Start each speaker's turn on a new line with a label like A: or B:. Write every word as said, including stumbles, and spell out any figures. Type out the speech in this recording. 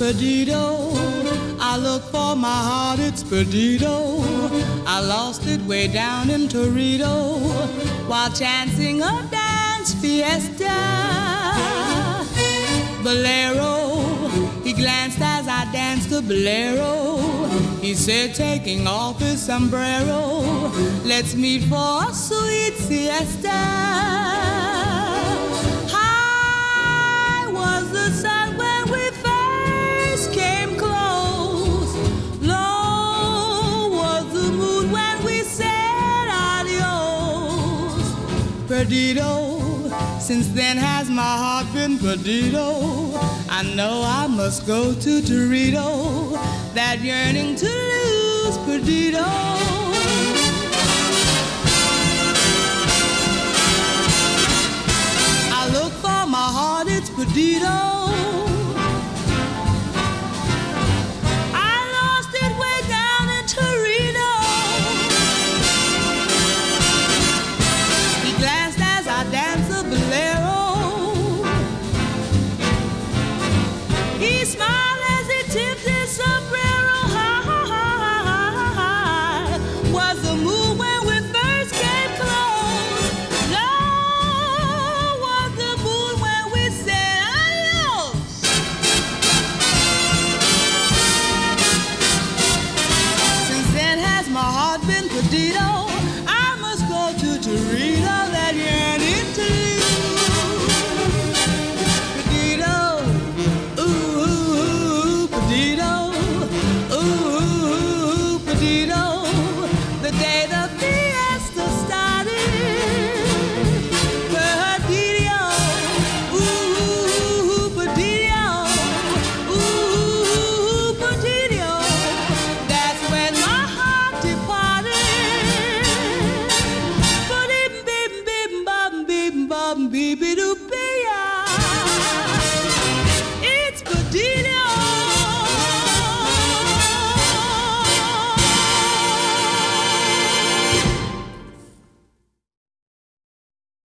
A: Perdido, I look for my heart, it's perdido. I lost it way down in Torito while chancing a dance fiesta. Bolero, he glanced as I danced the bolero. He said, taking off his sombrero, let's meet for a sweet siesta. High was the sun when we first came close. Low was the moon when we said adios. Perdido, since then has my heart been perdido. I know I must go to Torito, that yearning to lose perdido. I look for my heart, it's perdido. Perdido, I must go to Torino.